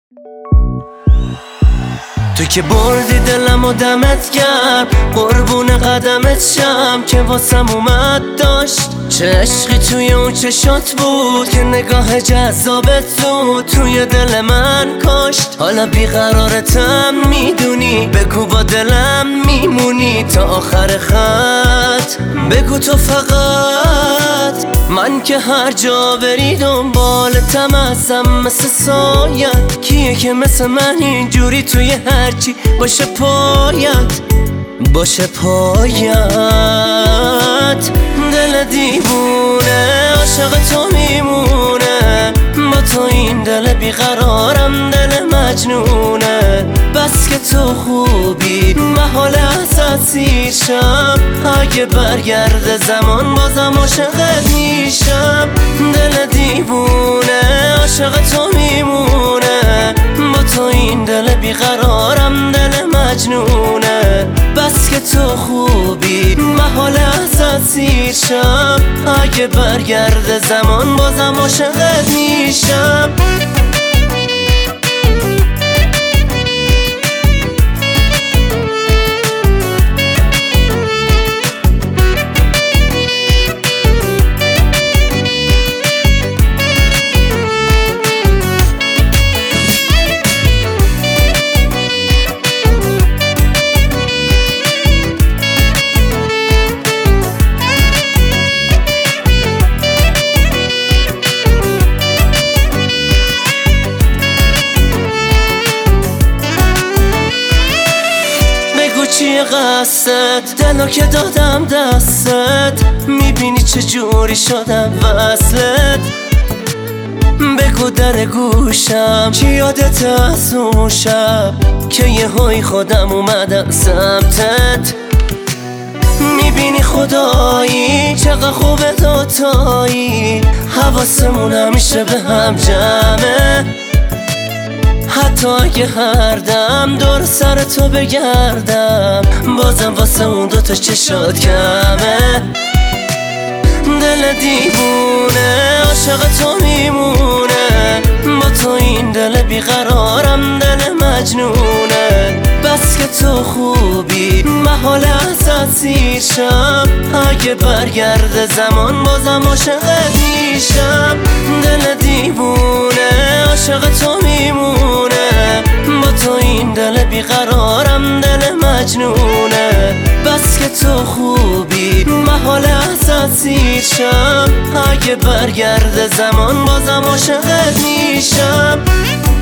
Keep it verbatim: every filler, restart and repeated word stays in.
تو که بردی دلم و دمت گرم، قربون قدمت شم که واسم اومد داشت. چه عشقی توی اون چشات بود که نگاه جذابت زود توی دل من کاشت. حالا بیقرارتم میدونی، بگو با دلم میمونی تا آخر خط. بگو تو فقط، من که هر جا بری دنبالتم ازم مثل سایت. کیه که مثل من اینجوری توی هرچی باشه پایت باشه پایت. دل دیوونه عاشق تو میمونه، با تو این دل بیقرارم دل مجنونه. بس که تو خوبی محال ازت سیرشم، اگه برگرده زمان بازم عاشقت میشم. دل دیوونه عاشق تو میمونه، با تو این دل بیقرارم دل مجنونه. بس که تو خوبی محال ازت سیرشم، اگه برگرده زمان بازم عاشقت میشم. چیه قصد؟ دلو که دادم دستت، میبینی چه جوری شدم وصلت. بگو در گوشم چی یادت از اون شب که یه های خودم اومدم سمتت. میبینی خدایی چقدر خوبه دوتایی، حواسمون همیشه به هم جمعه. حتی اگه هر دم دور سر تو بگردم، بازم واسه اون دوتا چشات کمه. دل دیوونه عاشق تو میمونه، با تو این دل بیقرارم دل مجنونه. بس که تو خوبی محال ازت سیرشم، اگه برگرده زمان بازم عاشقت میشم. دل دیوونه عاشق تو میمونه، با تو این دل بیقرارم دل مجنونه. بس که تو خوبی محال ازت سیرشم، اگه برگرده زمان بازم عاشقت میشم.